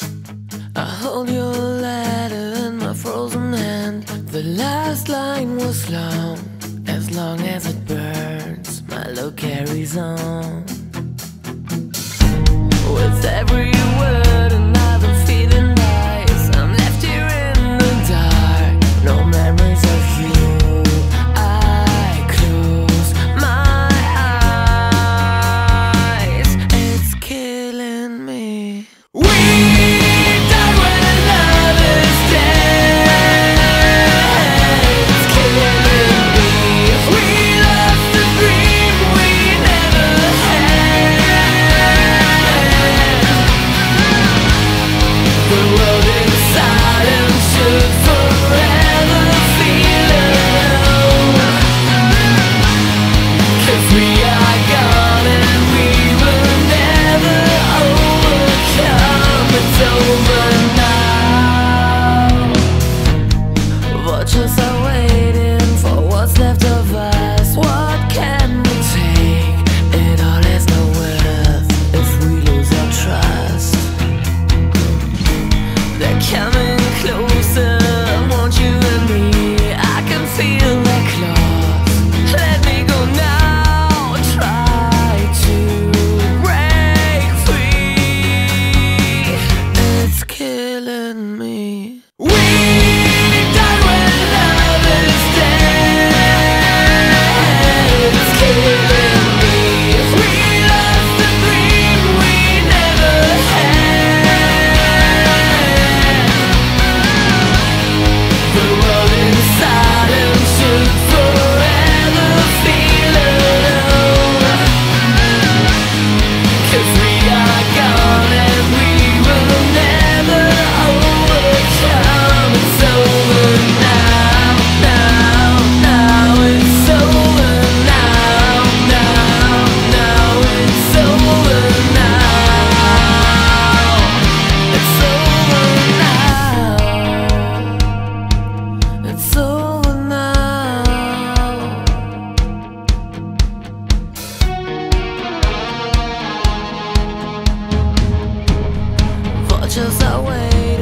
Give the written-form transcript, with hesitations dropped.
I hold your letter in my frozen hand. The last line was long as it burns, my love carries on. With every word another feeling dies. I'm left here in the dark, no memories of you. I close my eyes, it's killing me. Just are waiting for what's left of us. What can we take? It all has no worth if we lose our trust. They're coming closer, want you and me. I can feel their claws. Let me go now, try to break free. It's killing me. Just are waiting.